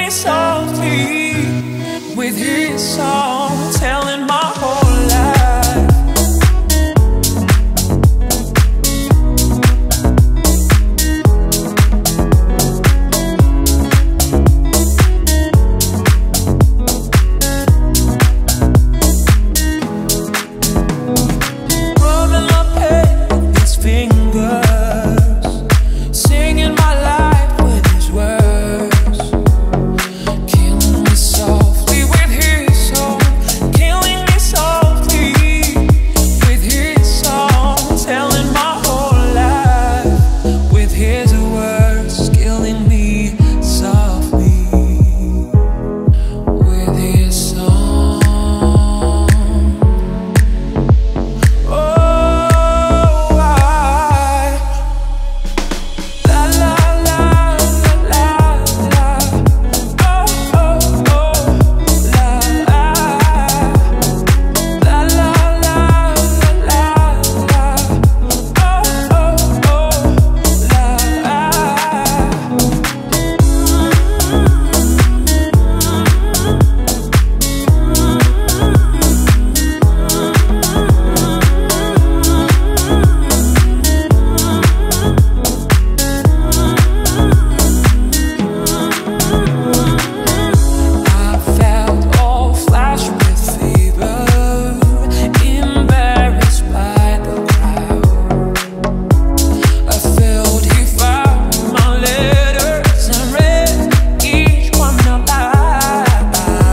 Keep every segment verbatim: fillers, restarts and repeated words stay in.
me softly with his song, telling my whole life. Rubbing my pain with his fingers, singing my life with his words, killing me softly with his song, killing me softly with his song, telling my whole life with his words, killing me softly with his song. Oh, I la la la la la. Oh, oh, oh, la la la la la la. Oh, oh, oh, I felt all flash with fever, embarrassed by the crowd. I felt he found my letters and read each one aloud.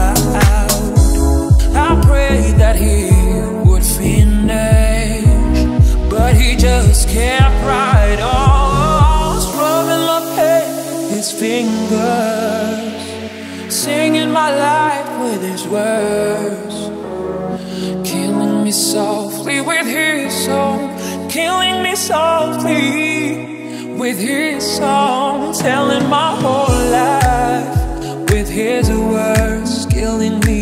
I prayed that he would finish, but he just kept right on, scrubbing my pain with his fingers, singing my life with his words, killing me softly with his song, killing me softly with his song, telling my whole life with his words, killing me